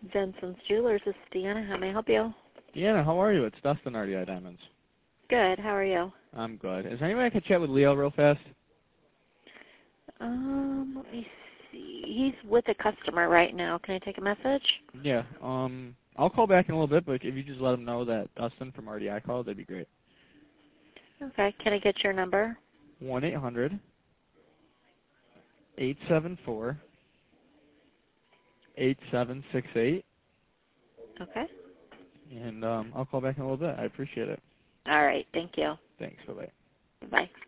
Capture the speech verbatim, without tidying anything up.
Vincent's Jewelers. This is Deanna. How may I help you? Deanna, how are you? It's Dustin, R D I Diamonds. Good. How are you? I'm good. Is there any way I could chat with Leo real fast? Um, let me see. He's with a customer right now. Can I take a message? Yeah. Um, I'll call back in a little bit, but if you just let him know that Dustin from R D I called, that'd be great. Okay. Can I get your number? one eight hundred, eight seven four, eight seven six eight. Okay. And um, I'll call back in a little bit. I appreciate it. All right. Thank you. Thanks. Bye-bye. Bye.